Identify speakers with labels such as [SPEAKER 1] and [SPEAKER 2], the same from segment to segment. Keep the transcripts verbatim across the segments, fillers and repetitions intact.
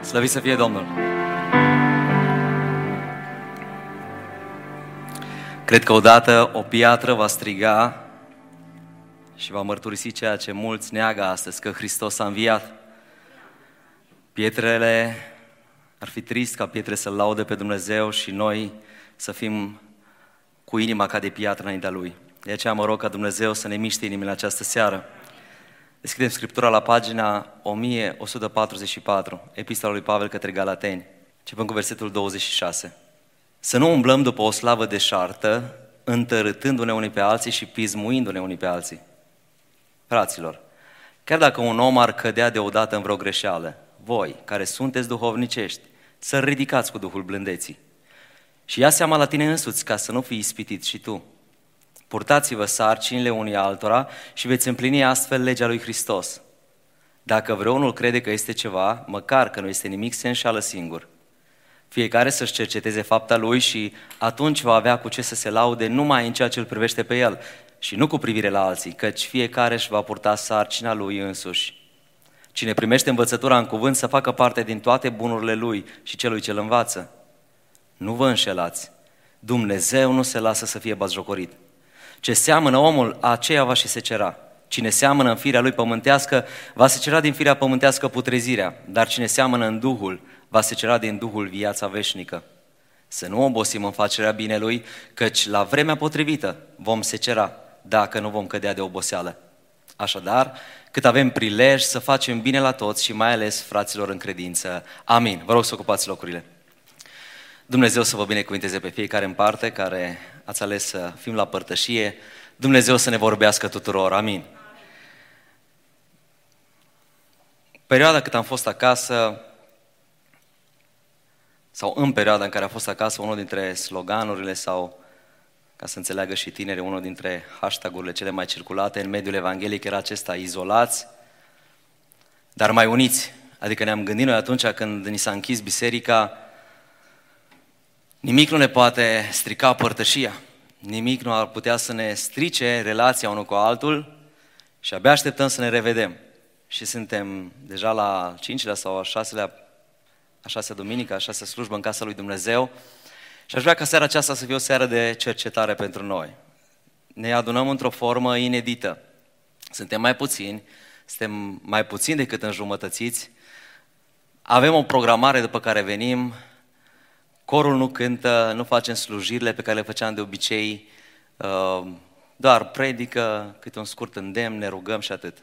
[SPEAKER 1] Slăvit să fie Domnul! Cred că odată o piatră va striga și va mărturisi ceea ce mulți neagă astăzi, că Hristos a înviat. Pietrele, ar fi trist ca pietre să-L laude pe Dumnezeu și noi să fim cu inima ca de piatră înaintea Lui. De aceea mă rog ca Dumnezeu să ne miște inimile în această seară. Deschidem Scriptura la pagina o mie o sută patruzeci și patru, Epistola lui Pavel către Galateni. Începem cu versetul douăzeci și șase. Să nu umblăm după o slavă deșartă, întărâtându-ne unii pe alții și pismuindu-ne unii pe alții. Fraților, chiar dacă un om ar cădea deodată în vreo greșeală, voi, care sunteți duhovnicești, să ridicați cu Duhul blândeții. Și ia seama la tine însuți ca să nu fii ispitit și tu. Purtați-vă sarcinile unii altora și veți împlini astfel legea lui Hristos. Dacă vreunul crede că este ceva, măcar că nu este nimic, se înșală singur. Fiecare să-și cerceteze fapta lui și atunci va avea cu ce să se laude numai în ceea ce îl privește pe el și nu cu privire la alții, căci fiecare își va purta sarcina lui însuși. Cine primește învățătura în cuvânt să facă parte din toate bunurile lui și celui ce îl învață. Nu vă înșelați, Dumnezeu nu se lasă să fie batjocorit. Ce seamănă omul, aceea va și secera. Cine seamănă în firea lui pământească, va secera din firea pământească putrezirea, dar cine seamănă în Duhul, va secera din Duhul viața veșnică. Să nu obosim în facerea binelui, căci la vremea potrivită vom secera, dacă nu vom cădea de oboseală. Așadar, cât avem prilej să facem bine la toți și mai ales fraților în credință. Amin. Vă rog să ocupați locurile. Dumnezeu să vă binecuvinteze pe fiecare în parte care ați ales să fim la părtășie. Dumnezeu să ne vorbească tuturor. Amin. Perioada cât am fost acasă, sau în perioada în care am fost acasă, unul dintre sloganurile sau, ca să înțeleagă și tinerii, unul dintre hashtag-urile cele mai circulate în mediul evanghelic era acesta: izolați, dar mai uniți. Adică ne-am gândit noi atunci când ni s-a închis biserica, nimic nu ne poate strica părtășia, nimic nu ar putea să ne strice relația unul cu altul și abia așteptăm să ne revedem. Și suntem deja la al cincilea sau a șaselea, a șasea duminică, a șasea slujbă în casa lui Dumnezeu și aș vrea ca seara aceasta să fie o seară de cercetare pentru noi. Ne adunăm într-o formă inedită. Suntem mai puțini, suntem mai puțini decât înjumătățiți, avem o programare după care venim. Corul nu cântă, nu facem slujirile pe care le făceam de obicei, doar predică, câte un scurt îndemn, ne rugăm și atât.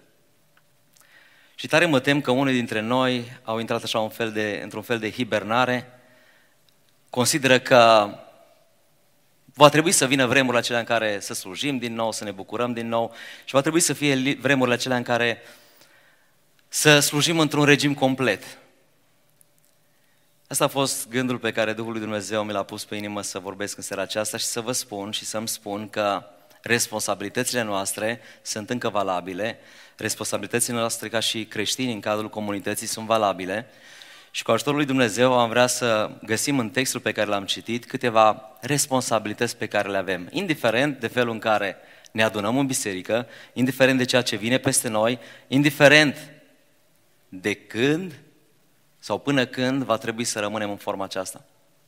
[SPEAKER 1] Și tare mă tem că unii dintre noi au intrat așa un fel de, într-un fel de hibernare, consideră că va trebui să vină vremurile acelea în care să slujim din nou, să ne bucurăm din nou și va trebui să fie vremurile acelea în care să slujim într-un regim complet. Asta a fost gândul pe care Duhul lui Dumnezeu mi l-a pus pe inimă să vorbesc în seara aceasta și să vă spun și să-mi spun că responsabilitățile noastre sunt încă valabile, responsabilitățile noastre ca și creștini în cadrul comunității sunt valabile și cu ajutorul lui Dumnezeu am vrea să găsim în textul pe care l-am citit câteva responsabilități pe care le avem, indiferent de felul în care ne adunăm în biserică, indiferent de ceea ce vine peste noi, indiferent de când sau până când va trebui să rămânem în forma aceasta.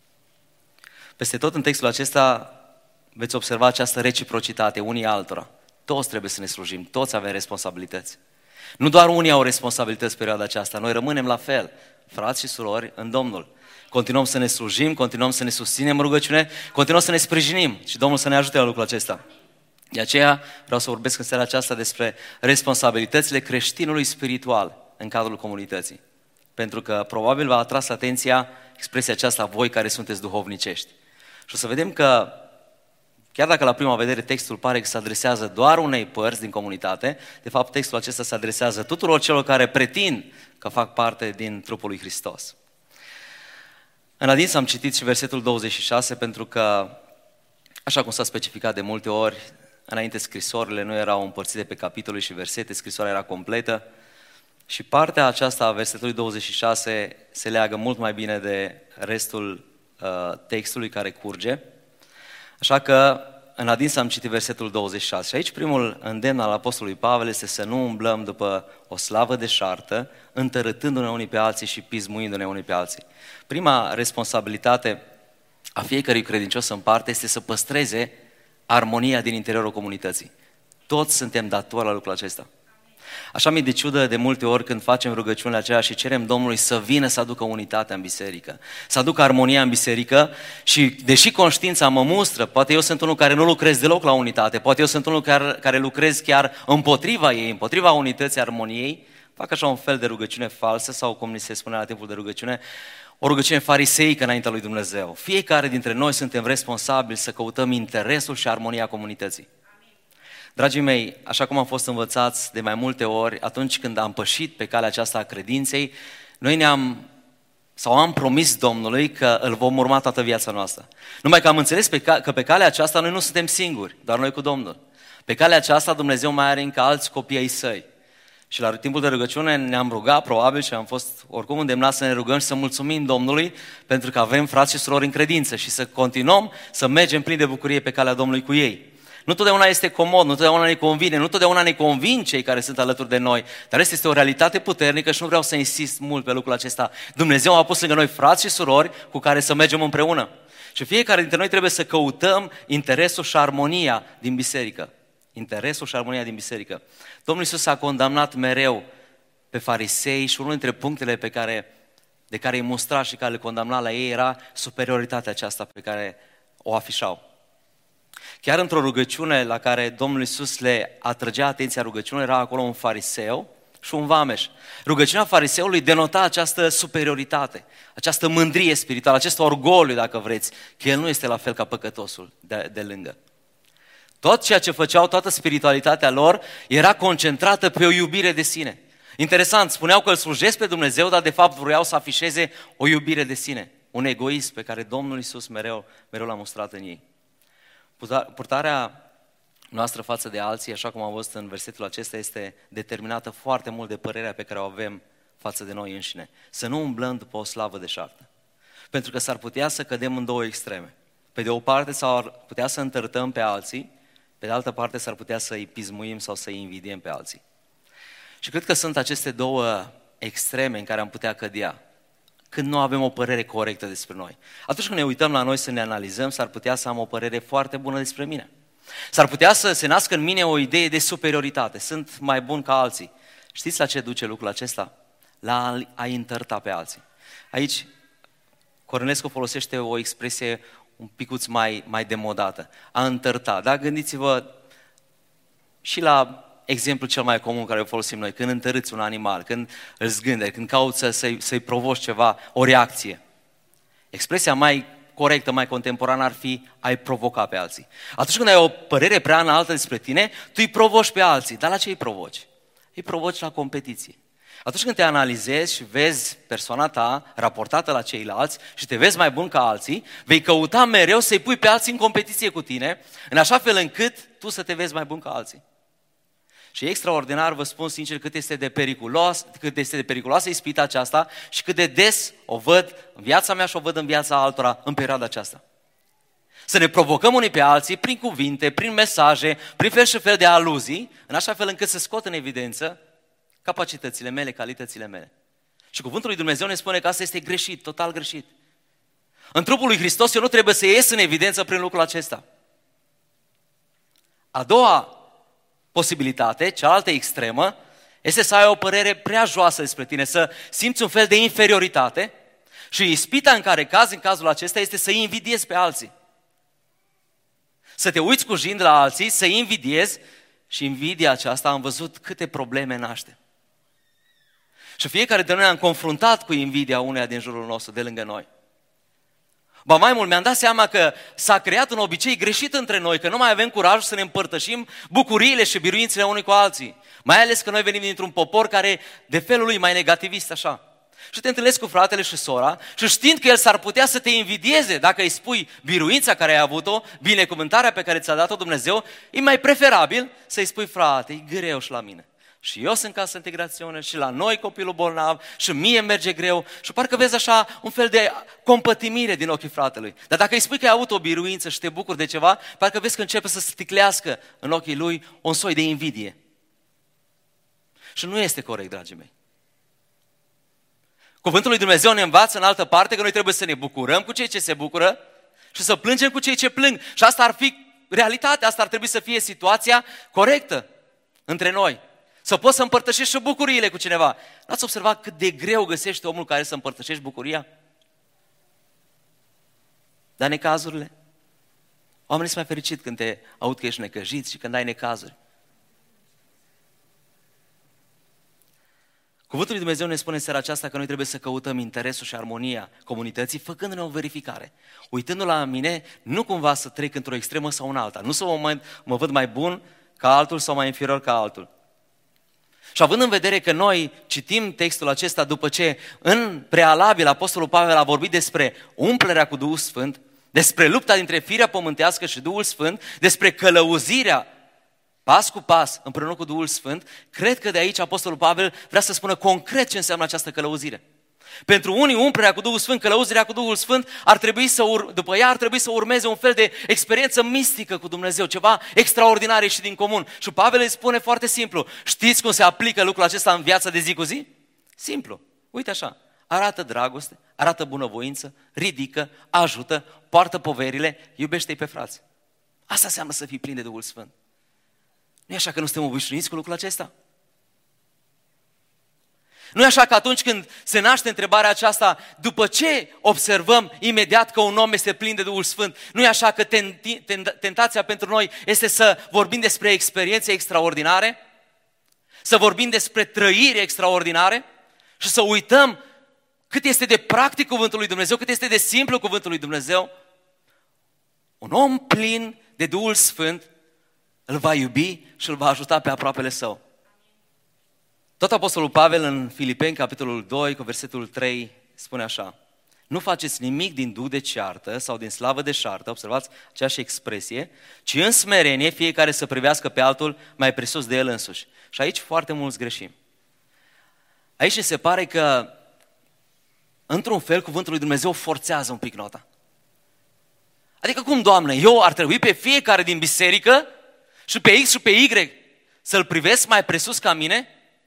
[SPEAKER 1] Peste tot în textul acesta veți observa această reciprocitate unii altora. Toți trebuie să ne slujim, toți avem responsabilități. Nu doar unii au responsabilități perioada aceasta, noi rămânem la fel, frați și surori în Domnul. Continuăm să ne slujim, continuăm să ne susținem în rugăciune, continuăm să ne sprijinim și Domnul să ne ajute la lucrul acesta. De aceea vreau să vorbesc în seara aceasta despre responsabilitățile creștinului spiritual în cadrul comunității. Pentru că probabil v-a atras atenția expresia aceasta, voi care sunteți duhovnicești. Și o să vedem că, chiar dacă la prima vedere textul pare că se adresează doar unei părți din comunitate, de fapt textul acesta se adresează tuturor celor care pretind că fac parte din trupul lui Hristos. În adins am citit și versetul douăzeci și șase pentru că, așa cum s-a specificat de multe ori, înainte scrisorile nu erau împărțite pe capitole și versete, scrisoarea era completă. Și partea aceasta a versetului douăzeci și șase se leagă mult mai bine de restul uh, textului care curge. Așa că în adins am citit versetul douăzeci și șase și aici primul îndemn al apostolului Pavel este să nu umblăm după o slavă deșartă, întărâtându-ne unii pe alții și pismuindu-ne unii pe alții. Prima responsabilitate a fiecărui credincios în parte este să păstreze armonia din interiorul comunității. Toți suntem datori la lucrul acesta. Așa mi-e de ciudă de multe ori când facem rugăciunile acelea și cerem Domnului să vină să aducă unitatea în biserică, să aducă armonia în biserică și deși conștiința mă mustră, poate eu sunt unul care nu lucrez deloc la unitate, poate eu sunt unul care, care lucrez chiar împotriva ei, împotriva unității, armoniei, fac așa un fel de rugăciune falsă sau cum ni se spune la timpul de rugăciune, o rugăciune fariseică înaintea lui Dumnezeu. Fiecare dintre noi suntem responsabili să căutăm interesul și armonia comunității. Dragii mei, așa cum am fost învățați de mai multe ori, atunci când am pășit pe calea aceasta a credinței, noi ne-am, sau am promis Domnului că îl vom urma toată viața noastră. Numai că am înțeles pe ca, că pe calea aceasta noi nu suntem singuri, doar noi cu Domnul. Pe calea aceasta Dumnezeu mai are încă alți copii ai săi. Și la timpul de rugăciune ne-am rugat, probabil, și am fost oricum îndemnați să ne rugăm și să mulțumim Domnului pentru că avem frați și surori în credință și să continuăm să mergem plini de bucurie pe calea Domnului cu ei. Nu totdeauna este comod, nu totdeauna ne convine, nu totdeauna ne convin cei care sunt alături de noi, dar este, este o realitate puternică și nu vreau să insist mult pe lucrul acesta. Dumnezeu a pus lângă noi frați și surori cu care să mergem împreună. Și fiecare dintre noi trebuie să căutăm interesul și armonia din biserică. Interesul și armonia din biserică. Domnul Iisus a condamnat mereu pe farisei și unul dintre punctele pe care, de care îi mustra și care le condamna la ei era superioritatea aceasta pe care o afișau. Chiar într-o rugăciune la care Domnul Iisus le atrăgea atenția rugăciunii, era acolo un fariseu și un vameș. Rugăciunea fariseului denota această superioritate, această mândrie spirituală, acest orgoliu, dacă vreți, că el nu este la fel ca păcătosul de, de lângă. Tot ceea ce făceau, toată spiritualitatea lor, era concentrată pe o iubire de sine. Interesant, spuneau că îl slujesc pe Dumnezeu, dar de fapt vreau să afișeze o iubire de sine, un egoism pe care Domnul Iisus mereu, mereu l-a mostrat în ei. Purtarea noastră față de alții, așa cum am văzut în versetul acesta, este determinată foarte mult de părerea pe care o avem față de noi înșine. Să nu umblăm după o slavă deșartă. Pentru că s-ar putea să cădem în două extreme. Pe de o parte s-ar putea să întărtăm pe alții, pe de altă parte s-ar putea să îi pismuim sau să îi invidiem pe alții. Și cred că sunt aceste două extreme în care am putea cădea când nu avem o părere corectă despre noi. Atunci când ne uităm la noi să ne analizăm, s-ar putea să am o părere foarte bună despre mine. S-ar putea să se nască în mine o idee de superioritate. Sunt mai bun ca alții. Știți la ce duce lucrul acesta? La a-i întărta pe alții. Aici Cornelescu folosește o expresie un picuț mai, mai demodată. A întărta. Da? Gândiți-vă și la exemplul cel mai comun care o folosim noi, când întărâți un animal, când îl zgânderi, când cauți să, să-i, să-i provoci ceva, o reacție. Expresia mai corectă, mai contemporană ar fi ai provoca pe alții. Atunci când ai o părere prea înaltă despre tine, tu îi provoci pe alții. Dar la ce îi provoci? Îi provoci la competiție. Atunci când te analizezi și vezi persoana ta raportată la ceilalți și te vezi mai bun ca alții, vei căuta mereu să-i pui pe alții în competiție cu tine, în așa fel încât tu să te vezi mai bun ca alții. Și e extraordinar, vă spun sincer, cât este de periculos, cât este de periculoasă ispita aceasta și cât de des o văd în viața mea și o văd în viața altora în perioada aceasta. Să ne provocăm unii pe alții prin cuvinte, prin mesaje, prin fel și fel de aluzii, în așa fel încât să scot în evidență capacitățile mele, calitățile mele. Și cuvântul lui Dumnezeu ne spune că asta este greșit, total greșit. În trupul lui Hristos eu nu trebuie să ies în evidență prin lucrul acesta. A doua posibilitate, cealaltă extremă, este să ai o părere prea joasă despre tine, să simți un fel de inferioritate și ispita în care cazi în cazul acesta este să îi invidiezi pe alții. Să te uiți cu jind la alții, să îi invidiezi și invidia aceasta am văzut câte probleme naște. Și fiecare dintre noi am confruntat cu invidia uneia din jurul nostru, de lângă noi. Ba mai mult, mi-am dat seama că s-a creat un obicei greșit între noi, că nu mai avem curajul să ne împărtășim bucuriile și biruințele unii cu alții. Mai ales că noi venim dintr-un popor care de felul lui mai negativist așa. Și te întâlnești cu fratele și sora și știind că el s-ar putea să te invidieze dacă îi spui biruința care ai avut-o, binecuvântarea pe care ți-a dat-o Dumnezeu, e mai preferabil să-i spui frate, e greu și la mine. Și eu sunt casă integrațiune și la noi copilul bolnav și mie merge greu și parcă vezi așa un fel de compătimire din ochii fratelui. Dar dacă îi spui că ai avut o biruință și te bucuri de ceva, parcă vezi că începe să sticlească în ochii lui un soi de invidie. Și nu este corect, dragii mei. Cuvântul lui Dumnezeu ne învață în altă parte că noi trebuie să ne bucurăm cu cei ce se bucură și să plângem cu cei ce plâng. Și asta ar fi realitatea, asta ar trebui să fie situația corectă între noi. Să poți să împărtășești și bucuriile cu cineva. N-ați observat cât de greu găsește omul care să împărtășești bucuria? Dar necazurile? Oamenii sunt mai fericit când te aud că ești necăjit și când ai necazuri. Cuvântul lui Dumnezeu ne spune în seara aceasta că noi trebuie să căutăm interesul și armonia comunității, făcându-ne o verificare. Uitându-la la mine, nu cumva să trec într-o extremă sau în alta. Nu să mă, mă văd mai bun ca altul sau mai inferior ca altul. Și având în vedere că noi citim textul acesta după ce în prealabil Apostolul Pavel a vorbit despre umplerea cu Duhul Sfânt, despre lupta dintre firea pământească și Duhul Sfânt, despre călăuzirea pas cu pas împreună cu Duhul Sfânt, cred că de aici Apostolul Pavel vrea să spună concret ce înseamnă această călăuzire. Pentru unii umplerea cu Duhul Sfânt, călăuzirea cu Duhul Sfânt, ar trebui să ur- după ea ar trebui să urmeze un fel de experiență mistică cu Dumnezeu, ceva extraordinar și din comun. Și Pavel îi spune foarte simplu, știți cum se aplică lucrul acesta în viața de zi cu zi? Simplu, uite așa, arată dragoste, arată bunăvoință, ridică, ajută, poartă poverile, iubește-i pe frați. Asta înseamnă să fii plin de Duhul Sfânt. Nu e așa că nu suntem obișnuiți cu lucrul acesta? Nu e așa că atunci când se naște întrebarea aceasta, după ce observăm imediat că un om este plin de Duhul Sfânt, nu e așa că tenti, tentația pentru noi este să vorbim despre experiențe extraordinare, să vorbim despre trăiri extraordinare și să uităm cât este de practic cuvântul lui Dumnezeu, cât este de simplu cuvântul lui Dumnezeu. Un om plin de Duhul Sfânt îl va iubi și îl va ajuta pe aproapele său. Tot Apostolul Pavel în Filipeni, capitolul doi, cu versetul trei, spune așa: nu faceți nimic din duh de ceartă sau din slavă de șartă, observați aceeași expresie, ci în smerenie fiecare să privească pe altul mai presus de el însuși. Și aici foarte mulți greșim. Aici se pare că, într-un fel, cuvântul lui Dumnezeu forțează un pic nota. Adică cum, Doamne, eu ar trebui pe fiecare din biserică și pe X și pe Y să-l privesc mai presus ca mine?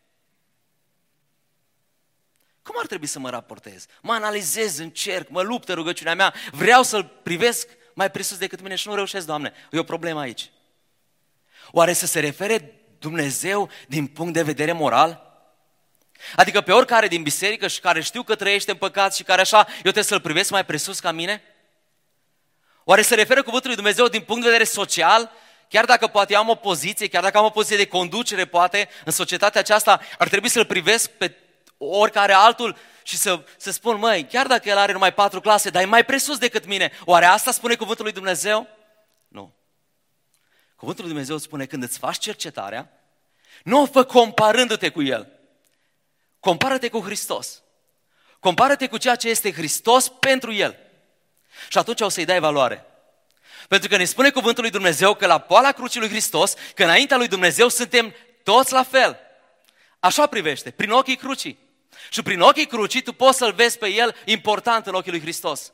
[SPEAKER 1] Cum ar trebui să mă raportez? Mă analizez, încerc, mă lupt în rugăciunea mea, vreau să-l privesc mai presus decât mine și nu reușesc, Doamne. E o problemă aici. Oare să se refere Dumnezeu din punct de vedere moral? Adică pe oricare din biserică și care știu că trăiește în păcat și care așa, eu trebuie să-l privesc mai presus ca mine? Oare se referă cuvântul lui Dumnezeu din punct de vedere social? Chiar dacă poate am o poziție, chiar dacă am o poziție de conducere, poate, în societatea aceasta, ar trebui să-l privesc pe oricare altul și să, să spun, măi, chiar dacă el are numai patru clase, dar e mai presus decât mine, oare asta spune cuvântul lui Dumnezeu? Nu. Cuvântul lui Dumnezeu spune, când îți faci cercetarea, nu o fă comparându-te cu el. Compară-te cu Hristos. Compară-te cu ceea ce este Hristos pentru el. Și atunci o să-i dai valoare. Pentru că ne spune cuvântul lui Dumnezeu că la poala crucii lui Hristos, că înaintea lui Dumnezeu suntem toți la fel. Așa privește, prin ochii crucii. Și prin ochii crucii tu poți să-l vezi pe el important în ochii lui Hristos.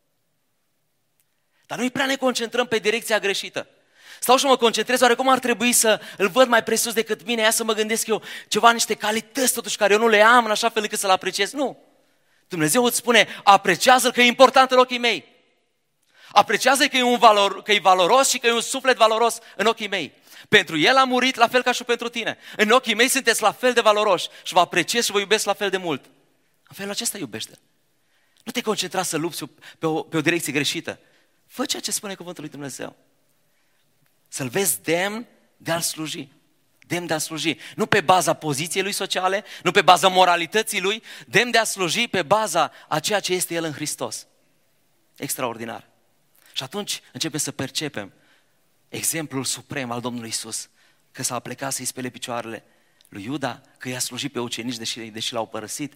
[SPEAKER 1] Dar noi prea ne concentrăm pe direcția greșită. Stau și mă concentrez, oare cum ar trebui să îl văd mai presus decât mine, ia să mă gândesc eu ceva, niște calități totuși care eu nu le am în așa fel încât să-l apreciez. Nu. Dumnezeu îți spune, apreciază-l că e important în ochii mei. Apreciază că e, un valor, că e valoros și că e un suflet valoros în ochii mei. Pentru el a murit la fel ca și pentru tine. În ochii mei sunteți la fel de valoroși și vă apreciez și vă iubesc la fel de mult. În felul acesta iubește. Nu te concentra să lupți pe o, pe o direcție greșită. Fă ceea ce spune cuvântul lui Dumnezeu. Să-l vezi demn de a-l sluji. Demn de a sluji. Nu pe baza poziției lui sociale, nu pe baza moralității lui, demn de a sluji pe baza a ceea ce este el în Hristos. Extraordinar. Și atunci începem să percepem exemplul suprem al Domnului Iisus, că s-a plecat să-i spele picioarele lui Iuda, că i-a slujit pe ucenici deși, deși l-au părăsit.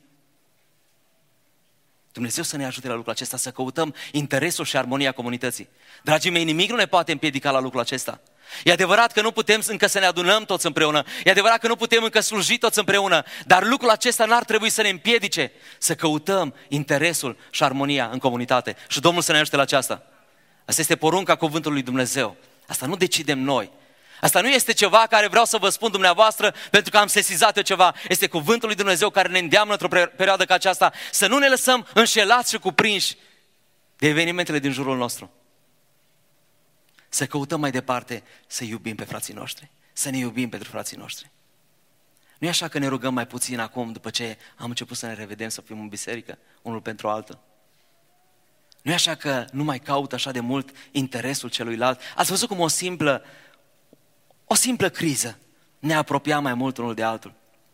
[SPEAKER 1] Dumnezeu să ne ajute la lucrul acesta, să căutăm interesul și armonia comunității. Dragii mei, nimic nu ne poate împiedica la lucrul acesta. E adevărat că nu putem încă să ne adunăm toți împreună, e adevărat că nu putem încă sluji toți împreună, dar lucrul acesta n-ar trebui să ne împiedice să căutăm interesul și armonia în comunitate. Și Domnul să ne ajute la aceasta. Asta este porunca cuvântului lui Dumnezeu. Asta nu decidem noi. Asta nu este ceva care vreau să vă spun dumneavoastră pentru că am sesizat eu ceva. Este cuvântul lui Dumnezeu care ne îndeamnă într-o perioadă ca aceasta să nu ne lăsăm înșelați și cuprinși de evenimentele din jurul nostru. Să căutăm mai departe să iubim pe frații noștri, să ne iubim pentru frații noștri. Nu e așa că ne rugăm mai puțin acum după ce am început să ne revedem, să fim în biserică, unul pentru altul. Nu e așa că nu mai caut așa de mult interesul celuilalt. Ați văzut cum o simplă, o simplă criză ne apropia mai mult unul de altul.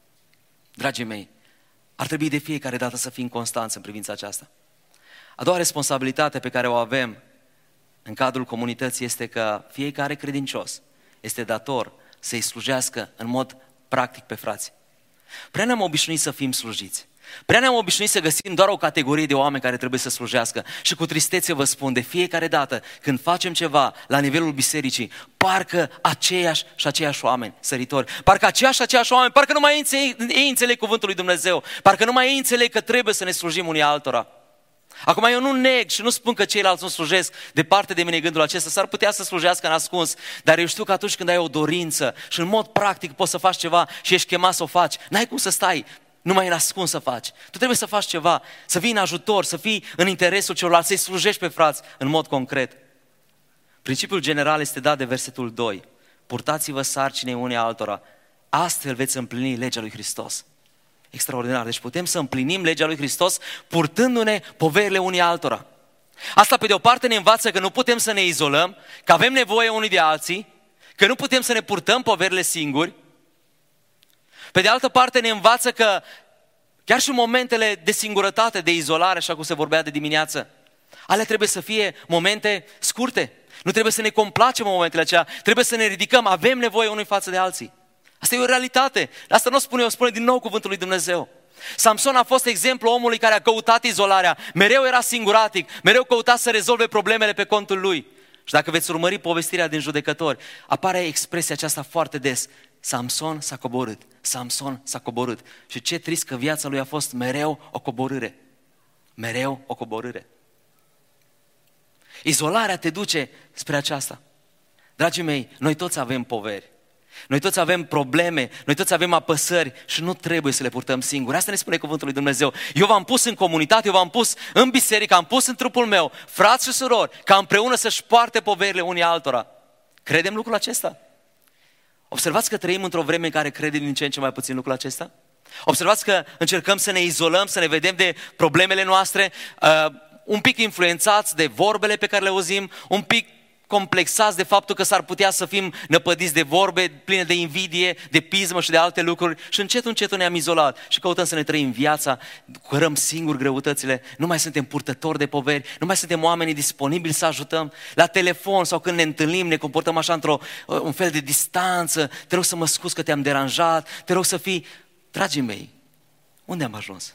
[SPEAKER 1] Dragii mei, ar trebui de fiecare dată să fim constanți în privința aceasta. A doua responsabilitate pe care o avem în cadrul comunității este că fiecare credincios este dator să-i slujească în mod practic pe frați. Prea ne-am obișnuit să fim slujiți. Prea ne-am obișnuit să găsim doar o categorie de oameni care trebuie să slujească. Și cu tristețe vă spun, de fiecare dată când facem ceva la nivelul bisericii, parcă aceiași și aceiași oameni săritori, parcă aceiași și aceiași oameni, parcă nu mai ei, ei înțeleg cuvântul lui Dumnezeu, parcă nu mai ei înțeleg că trebuie să ne slujim unii altora. Acum eu nu neg și nu spun că ceilalți nu slujesc, departe de mine gândul acesta, s-ar putea să slujească în ascuns, dar eu știu că atunci când ai o dorință și în mod practic poți să faci ceva și ești chemat să o faci, n-ai cum să stai numai în ascuns să faci. Tu trebuie să faci ceva, să vii în ajutor, să fii în interesul celorlalți, să-i slujești pe frați în mod concret. Principiul general este dat de versetul doi. Purtați-vă sarcinii unii altora, astfel veți împlini legea lui Hristos. Extraordinar. Deci putem să împlinim legea lui Hristos purtându-ne poverile unii altora. Asta pe de o parte ne învață că nu putem să ne izolăm, că avem nevoie unii de alții, că nu putem să ne purtăm poverile singuri. Pe de altă parte ne învață că chiar și în momentele de singurătate, de izolare, așa cum se vorbea de dimineață, alea trebuie să fie momente scurte. Nu trebuie să ne complacem în momentele acelea, trebuie să ne ridicăm, avem nevoie unui față de alții. Asta e o realitate. Asta nu o spune eu, o spune din nou cuvântul lui Dumnezeu. Samson a fost exemplu omului care a căutat izolarea. Mereu era singuratic, mereu căuta să rezolve problemele pe contul lui. Și dacă veți urmări povestirea din Judecători, apare expresia aceasta foarte des. Samson s-a coborât, Samson s-a coborât. Și ce trist că viața lui a fost mereu o coborâre. Mereu o coborâre. Izolarea te duce spre aceasta. Dragii mei, noi toți avem poveri. Noi toți avem probleme, noi toți avem apăsări și nu trebuie să le purtăm singuri. Asta ne spune cuvântul lui Dumnezeu. Eu v-am pus în comunitate, eu v-am pus în biserică, am pus în trupul meu, frați și surori, ca împreună să-și poarte poverile unii altora. Credem lucrul acesta? Observați că trăim într-o vreme în care credem din ce în ce mai puțin lucrul acesta? Observați că încercăm să ne izolăm, să ne vedem de problemele noastre, uh, un pic influențați de vorbele pe care le auzim, un pic complexați de faptul că s-ar putea să fim năpădiți de vorbe pline de invidie, de pismă și de alte lucruri și încet, încet ne-am izolat și căutăm să ne trăim viața, cărăm singuri greutățile, nu mai suntem purtători de poveri, nu mai suntem oamenii disponibili să ajutăm. La telefon sau când ne întâlnim ne comportăm așa într-o un fel de distanță, te rog să mă scuzi că te-am deranjat, te rog să fii... Dragii mei, unde am ajuns?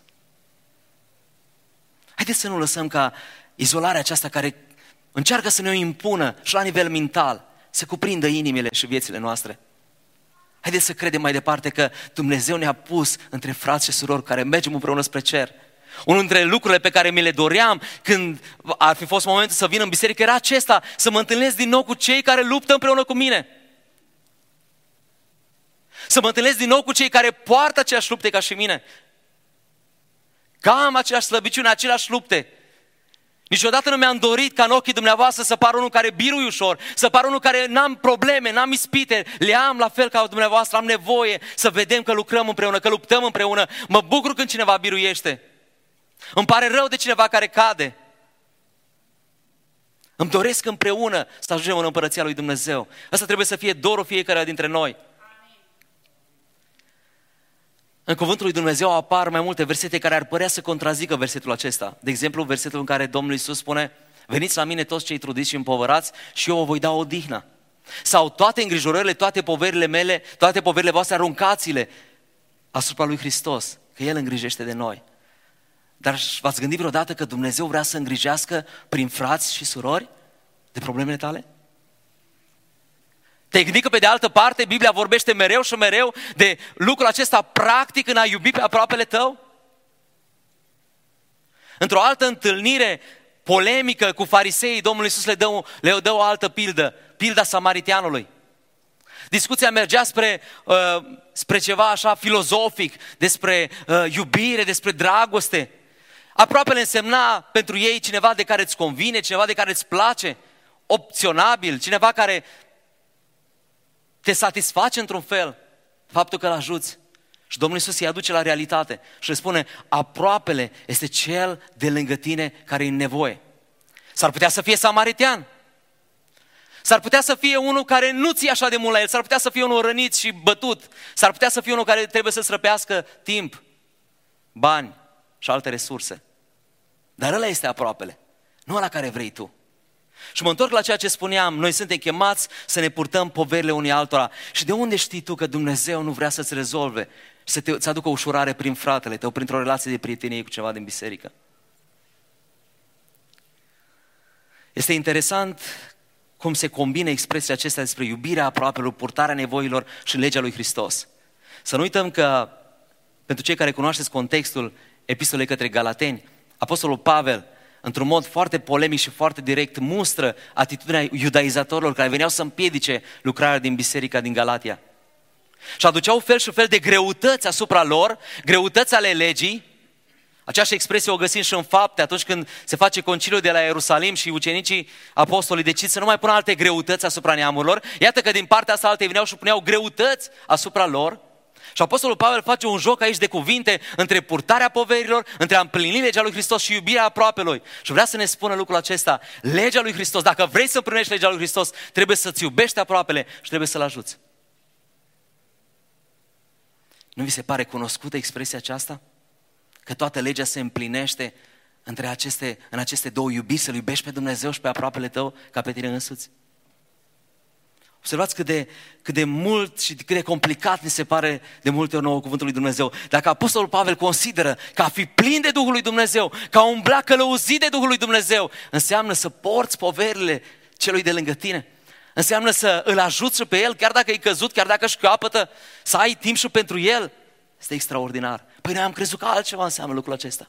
[SPEAKER 1] Haideți să nu lăsăm ca izolarea aceasta care încearcă să ne o impună și la nivel mental, să cuprindă inimile și viețile noastre. Haideți să credem mai departe că Dumnezeu ne-a pus între frați și surori care mergem împreună spre cer. Unul dintre lucrurile pe care mi le doream când ar fi fost momentul să vin în biserică era acesta, să mă întâlnesc din nou cu cei care luptă împreună cu mine. Să mă întâlnesc din nou cu cei care poartă aceeași lupte ca și mine. Că am aceeași slăbiciune, aceleași lupte. Niciodată nu mi-am dorit ca în ochii dumneavoastră să par unul care birui ușor, să par unul care n-am probleme, n-am ispite, le am la fel ca dumneavoastră, am nevoie să vedem că lucrăm împreună, că luptăm împreună. Mă bucur când cineva biruiește. Îmi pare rău de cineva care cade. Îmi doresc împreună să ajungem în Împărăția lui Dumnezeu. Asta trebuie să fie dorul fiecare dintre noi. În cuvântul lui Dumnezeu apar mai multe versete care ar părea să contrazică versetul acesta. De exemplu, versetul în care Domnul Iisus spune: veniți la mine toți cei trudiți și împovărați și eu vă voi da odihnă. Sau toate îngrijorările, toate poverile mele, toate poverile voastre, aruncați-le asupra lui Hristos, că El îngrijește de noi. Dar v-ați gândit vreodată că Dumnezeu vrea să îngrijească prin frați și surori de problemele tale? Te-ai gândit că pe de altă parte Biblia vorbește mereu și mereu de lucrul acesta practic în a iubi pe aproapele tău? Într-o altă întâlnire polemică cu fariseii, Domnul Iisus le dă, le dă o altă pildă, pilda samariteanului. Discuția mergea spre, uh, spre ceva așa filozofic, despre uh, iubire, despre dragoste. Aproapele însemna pentru ei cineva de care îți convine, cineva de care îți place, opționabil, cineva care te satisface într-un fel, faptul că îl ajuți. Și Domnul Iisus îi aduce la realitate și le spune, aproapele este cel de lângă tine care e în nevoie. S-ar putea să fie samaritean. S-ar putea să fie unul care nu ți-e așa de mult la el, s-ar putea să fie unul rănit și bătut, s-ar putea să fie unul care trebuie să-ți răpească timp, bani și alte resurse. Dar ăla este aproapele, nu ăla care vrei tu. Și mă întorc la ceea ce spuneam, noi suntem chemați să ne purtăm poverile unii altora. Și de unde știi tu că Dumnezeu nu vrea să-ți rezolve și să te, să aducă ușurare prin fratele tău, printr-o relație de prietenie cu ceva din biserică? Este interesant cum se combină expresiile acestea despre iubirea aproapelor, purtarea nevoilor și legea lui Hristos. Să nu uităm că, pentru cei care cunoașteți contextul epistolei către Galateni, Apostolul Pavel, într-un mod foarte polemic și foarte direct, mustră atitudinea iudaizatorilor care veneau să împiedice lucrarea din biserica din Galatia. Și aduceau fel și fel de greutăți asupra lor, greutăți ale legii. Aceeași expresie o găsim și în Fapte, atunci când se face conciliul de la Ierusalim și ucenicii apostolii decid să nu mai pună alte greutăți asupra neamurilor. Iată că din partea asta alte veneau și puneau greutăți asupra lor. Și Apostolul Pavel face un joc aici de cuvinte între purtarea poverilor, între a împlini legea lui Hristos și iubirea aproapelui. Și vrea să ne spună lucrul acesta, legea lui Hristos, dacă vrei să împlinești legea lui Hristos, trebuie să-ți iubești aproapele și trebuie să-l ajuți. Nu vi se pare cunoscută expresia aceasta? Că toată legea se împlinește între aceste, în aceste două iubiri, să-L iubești pe Dumnezeu și pe aproapele tău ca pe tine însuți? Observați cât de, cât de mult și cât de complicat ne se pare de multe ori nouă cuvântul lui Dumnezeu. Dacă Apostolul Pavel consideră că a fi plin de Duhul lui Dumnezeu, că a umbla călăuzit de Duhul lui Dumnezeu, înseamnă să porți poverile celui de lângă tine, înseamnă să îl ajuți și pe el, chiar dacă e căzut, chiar dacă își capătă, să ai timp și pentru el, este extraordinar. Păi noi am crezut că altceva înseamnă lucrul acesta.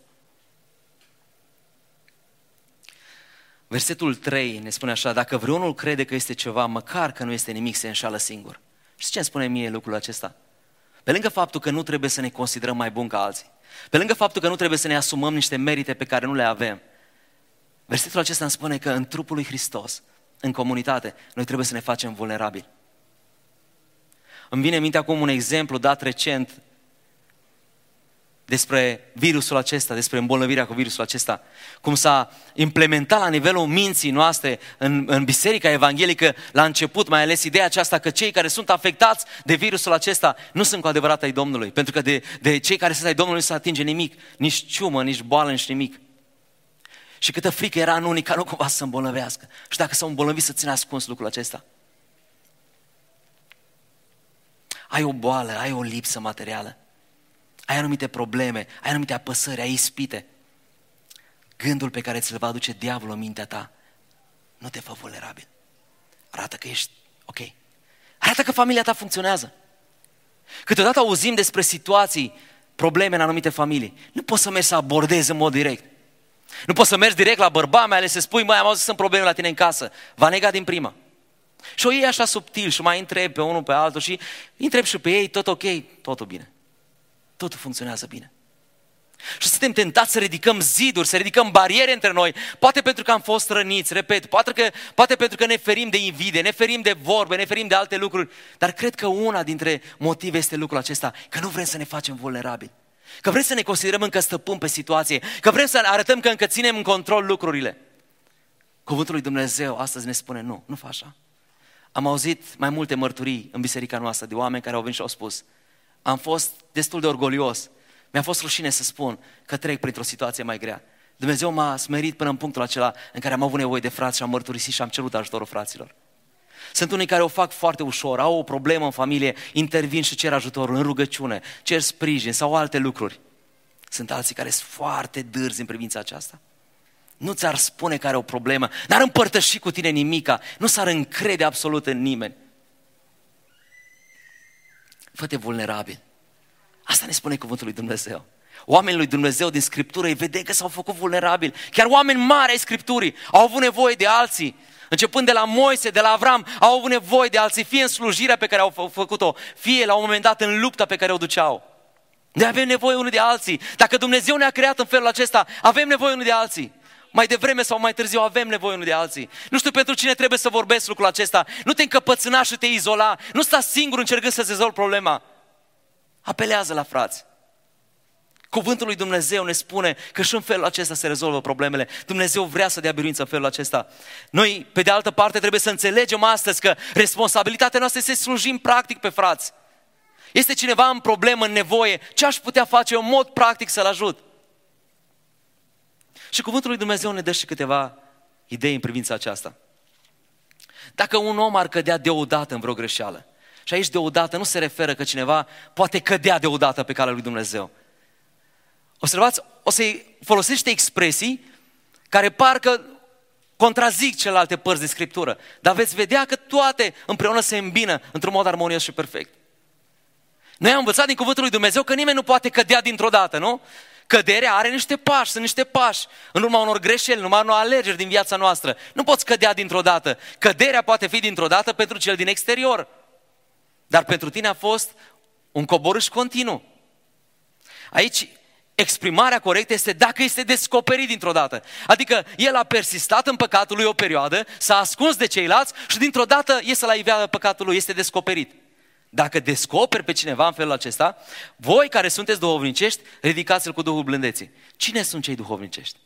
[SPEAKER 1] Versetul trei ne spune așa, dacă vreunul crede că este ceva, măcar că nu este nimic, se înșală singur. Și ce îmi spune mie lucrul acesta? Pe lângă faptul că nu trebuie să ne considerăm mai buni ca alții, pe lângă faptul că nu trebuie să ne asumăm niște merite pe care nu le avem, versetul acesta îmi spune că în trupul lui Hristos, în comunitate, noi trebuie să ne facem vulnerabili. Îmi vine în minte acum un exemplu dat recent despre virusul acesta, despre îmbolnăvirea cu virusul acesta, cum s-a implementat la nivelul minții noastre în, în Biserica Evanghelică la început, mai ales ideea aceasta că cei care sunt afectați de virusul acesta nu sunt cu adevărat ai Domnului, pentru că de, de cei care sunt ai Domnului nu se atinge nimic, nici ciumă, nici boală, nici nimic. Și câtă frică era în unii ca nu cumva să se îmbolnăvească. Și dacă s-au îmbolnăvit să țină ascuns lucrul acesta. Ai o boală, ai o lipsă materială, ai anumite probleme, ai anumite apăsări, ai ispite. Gândul pe care ți-l va aduce diavolul în mintea ta nu te fă vulnerabil. Arată că ești ok. Arată că familia ta funcționează. Câteodată auzim despre situații, probleme în anumite familii. Nu poți să mergi să abordezi în mod direct. Nu poți să mergi direct la bărbat, mai ales să spui, măi, am auzit că sunt probleme la tine în casă. Va nega din prima. Și o iei așa subtil și mai întrebi pe unul pe altul și întrebi și pe ei, tot ok, totul bine. Totul funcționează bine. Și suntem tentați să ridicăm ziduri, să ridicăm bariere între noi, poate pentru că am fost răniți, repet, poate, că, poate pentru că ne ferim de invidie, ne ferim de vorbe, ne ferim de alte lucruri, dar cred că una dintre motive este lucrul acesta, că nu vrem să ne facem vulnerabili, că vrem să ne considerăm încă stăpâni pe situație, că vrem să arătăm că încă ținem în control lucrurile. Cuvântul lui Dumnezeu astăzi ne spune nu, nu fă așa. Am auzit mai multe mărturii în biserica noastră de oameni care au venit și au spus, am fost destul de orgolios, mi-a fost rușine să spun că trec printr-o situație mai grea. Dumnezeu m-a smerit până în punctul acela în care am avut nevoie de frați și am mărturisit și am cerut ajutorul fraților. Sunt unii care o fac foarte ușor, au o problemă în familie, intervin și cer ajutorul în rugăciune, cer sprijin sau alte lucruri. Sunt alții care sunt foarte dârzi în privința aceasta. Nu ți-ar spune că are o problemă, n-ar împărtăși cu tine nimica, nu s-ar încrede absolut în nimeni. Fă-te vulnerabil. Asta ne spune cuvântul lui Dumnezeu. Oamenii lui Dumnezeu din Scriptură îi vede că s-au făcut vulnerabili. Chiar oameni mari ai Scripturii au avut nevoie de alții. Începând de la Moise, de la Avram, au avut nevoie de alții, fie în slujirea pe care au fă- făcut-o, fie la un moment dat în lupta pe care o duceau. Noi avem nevoie unul de alții. Dacă Dumnezeu ne-a creat în felul acesta, avem nevoie unul de alții. Mai devreme sau mai târziu avem nevoie unul de alții. Nu știu pentru cine trebuie să vorbesc lucrul acesta. Nu te încăpățâna și te izola. Nu sta singur încercând să-ți rezolvi problema. Apelează la frați. Cuvântul lui Dumnezeu ne spune că și în felul acesta se rezolvă problemele. Dumnezeu vrea să dea biruință în felul acesta. Noi, pe de altă parte, trebuie să înțelegem astăzi că responsabilitatea noastră este să slujim practic pe frați. Este cineva în problemă, în nevoie, ce aș putea face eu în mod practic să-l ajut? Și cuvântul lui Dumnezeu ne dă și câteva idei în privința aceasta. Dacă un om ar cădea deodată în vreo greșeală, și aici deodată nu se referă că cineva poate cădea deodată pe calea lui Dumnezeu. Observați, o să-i folosește expresii care parcă contrazic celelalte părți de Scriptură, dar veți vedea că toate împreună se îmbină într-un mod armonios și perfect. Noi am învățat din cuvântul lui Dumnezeu că nimeni nu poate cădea dintr-o dată, nu? Căderea are niște pași, sunt niște pași. În urma unor greșeli, în urma unor alegeri din viața noastră. Nu poți cădea dintr-o dată. Căderea poate fi dintr-o dată pentru cel din exterior. Dar pentru tine a fost un coborâș continuu. Aici, exprimarea corectă este dacă este descoperit dintr-o dată. Adică el a persistat în păcatul lui o perioadă, s-a ascuns de ceilalți și dintr-o dată iese la iveală păcatul lui, este descoperit. Dacă descoperi pe cineva în felul acesta, voi care sunteți duhovnicești, ridicați-l cu Duhul blândeții. Cine sunt cei duhovnicești?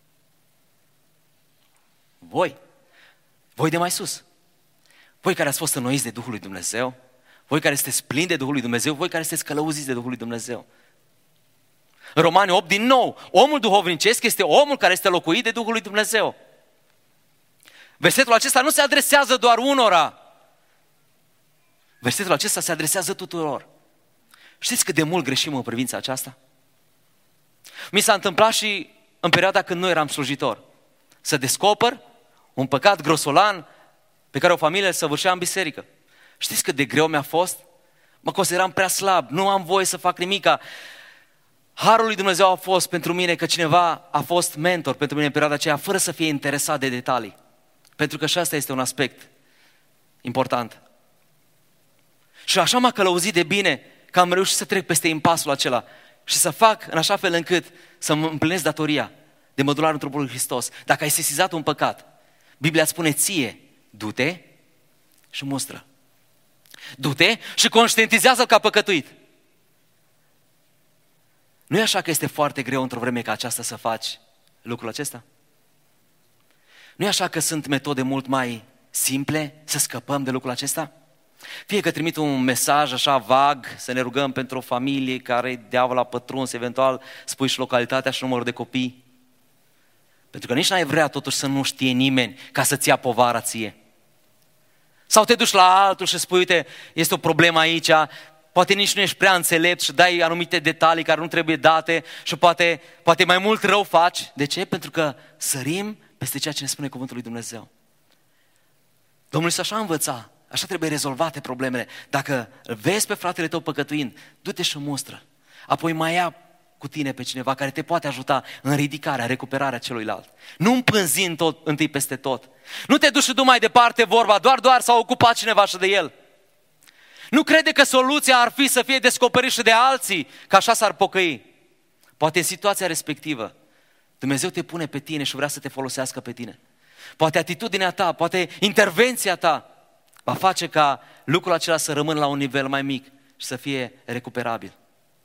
[SPEAKER 1] Voi. Voi de mai sus. Voi care ați fost înnoiți de Duhul lui Dumnezeu, voi care sunteți plini de Duhul lui Dumnezeu, voi care sunteți călăuziți de Duhul lui Dumnezeu. În Romani opt, din nou, omul duhovnicesc este omul care este locuit de Duhul lui Dumnezeu. Versetul acesta nu se adresează doar unora. Versetul acesta se adresează tuturor. Știți cât de mult greșim în privința aceasta? Mi s-a întâmplat și în perioada când nu eram slujitor. Să descoper un păcat grosolan pe care o familie îl săvârșea în biserică. Știți cât de greu mi-a fost? Mă consideram prea slab, nu am voie să fac nimica. Harul lui Dumnezeu a fost pentru mine că cineva a fost mentor pentru mine în perioada aceea, fără să fie interesat de detalii. Pentru că și asta este un aspect important. Și așa m-a călăuzit de bine că am reușit să trec peste impasul acela și să fac în așa fel încât să mă împlinesc datoria de mădular în trupul lui Hristos. Dacă ai sesizat un păcat, Biblia spune ție, du-te și mustră. Du-te și conștientizează-l ca păcătuit. Nu e așa că este foarte greu într-o vreme ca aceasta să faci lucrul acesta? Nu e așa că sunt metode mult mai simple să scăpăm de lucrul acesta? Fie că trimit un mesaj așa vag, să ne rugăm pentru o familie care deavă la pătruns, eventual spui și localitatea și numărul de copii. Pentru că nici n-ai vrea totuși să nu știe nimeni ca să-ți ia povara ție. Sau te duci la altul și spui, uite, este o problemă aici, poate nici nu ești prea înțelept și dai anumite detalii care nu trebuie date și poate, poate mai mult rău faci. De ce? Pentru că sărim peste ceea ce ne spune cuvântul lui Dumnezeu. Domnul Iisus așa învăța, așa trebuie rezolvate problemele. Dacă vezi pe fratele tău păcătuind, du-te și mustră. Apoi mai ia cu tine pe cineva care te poate ajuta în ridicarea, recuperarea celuilalt. Nu împânzi în tot, întâi peste tot. Nu te duci și du mai departe vorba, doar, doar s-a ocupat cineva și de el. Nu crede că soluția ar fi să fie descoperit și de alții, că așa s-ar pocăi. Poate în situația respectivă Dumnezeu te pune pe tine și vrea să te folosească pe tine. Poate atitudinea ta, poate intervenția ta va face ca lucrul acela să rămână la un nivel mai mic și să fie recuperabil.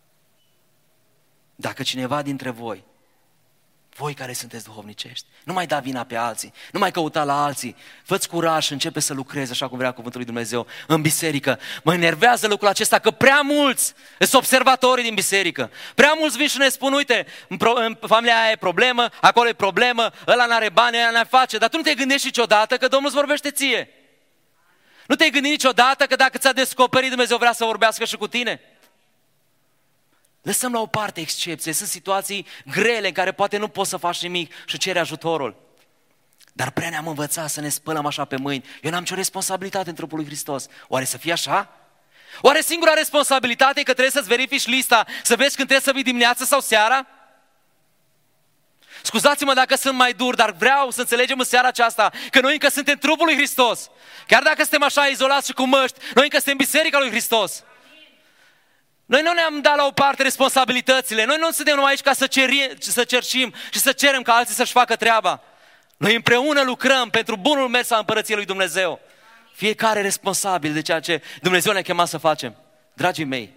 [SPEAKER 1] Dacă cineva dintre voi, voi care sunteți duhovnicești, nu mai da vina pe alții, nu mai căuta la alții, fă-ți curaj și începe să lucrezi așa cum vrea cuvântul lui Dumnezeu în biserică. Mă enervează lucrul acesta că prea mulți sunt observatorii din biserică. Prea mulți vin și ne spun, uite, în, pro, în familia aia e problemă, acolo e problemă, ăla n-are bani, ăla n-are face, dar tu nu te gândești niciodată că Domnul îți vorbește ție. Nu te-ai gândit niciodată că dacă ți-a descoperit Dumnezeu vrea să vorbească și cu tine? Lăsăm la o parte excepție, sunt situații grele în care poate nu poți să faci nimic și ceri ajutorul. Dar prea ne-am învățat să ne spălăm așa pe mâini. Eu n-am nicio responsabilitate în trupul lui Hristos. Oare să fie așa? Oare singura responsabilitate e că trebuie să-ți verifici lista, să vezi când trebuie să vii dimineața sau seara? Scuzați-mă dacă sunt mai dur, dar vreau să înțelegem în seara aceasta că noi încă suntem trupul lui Hristos. Chiar dacă suntem așa izolați și cu măști, noi încă suntem biserica lui Hristos. Noi nu ne-am dat la o parte responsabilitățile. Noi nu suntem numai aici ca să, ceri, să cerșim și să cerem ca alții să-și facă treaba. Noi împreună lucrăm pentru bunul mers al împărăției lui Dumnezeu. Fiecare responsabil de ceea ce Dumnezeu ne-a chemat să facem. Dragii mei,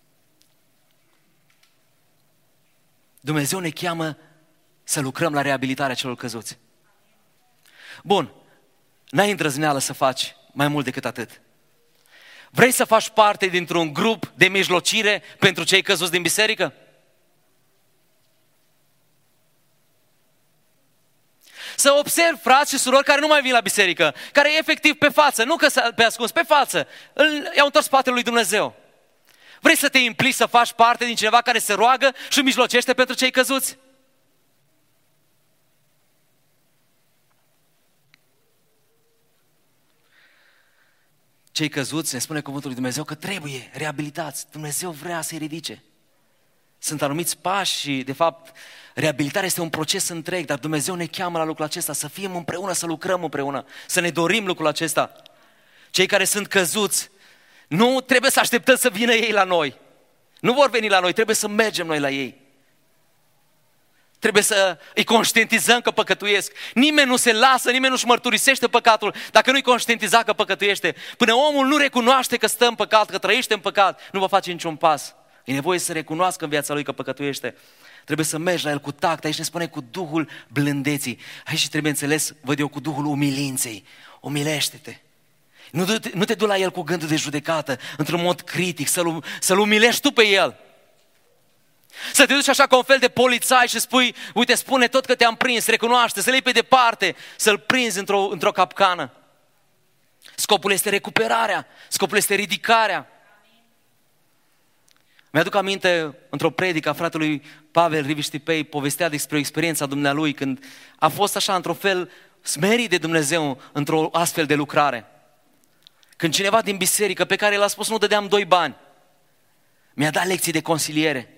[SPEAKER 1] Dumnezeu ne cheamă să lucrăm la reabilitarea celor căzuți. Bun, n-ai îndrăzneală să faci mai mult decât atât. Vrei să faci parte dintr-un grup de mijlocire pentru cei căzuți din biserică? Să observi frați și surori care nu mai vin la biserică, care efectiv pe față, nu că pe ascuns, pe față, i-au întors spatele lui Dumnezeu. Vrei să te implici să faci parte din cineva care se roagă și mijlocește pentru cei căzuți? Cei căzuți, ne spune cuvântul lui Dumnezeu că trebuie reabilitați. Dumnezeu vrea să-i ridice. Sunt anumiți pași și, de fapt, reabilitarea este un proces întreg, dar Dumnezeu ne cheamă la lucrul acesta, să fim împreună, să lucrăm împreună, să ne dorim lucrul acesta. Cei care sunt căzuți, nu trebuie să așteptăm să vină ei la noi. Nu vor veni la noi, trebuie să mergem noi la ei. Trebuie să îi conștientizăm că păcătuiesc. Nimeni nu se lasă, nimeni nu-și mărturisește păcatul dacă nu-i conștientiza că păcătuiește. Până omul nu recunoaște că stă în păcat, că trăiește în păcat, nu va face niciun pas. E nevoie să recunoască în viața lui că păcătuiește. Trebuie să mergi la el cu tact. Aici ne spune cu Duhul blândeții. Aici trebuie înțeles, văd eu, cu Duhul umilinței. Umilește-te. Nu, nu te du la el cu gândul de judecată, într-un mod critic, să-l, să-l umilești tu pe el. Să te duci așa ca un fel de polițai și spui, uite, spune tot că te-am prins, recunoaște, să-l iei pe departe, să-l prinzi într-o, într-o capcană. Scopul este recuperarea, scopul este ridicarea. Mi-aduc aminte, într-o predică a fratelui Pavel Riviștipei, povestea despre experiența dumnealui când a fost așa într-un fel smerit de Dumnezeu într-o astfel de lucrare. Când cineva din biserică pe care l-a spus nu dădeam doi bani, mi-a dat lecții de consiliere.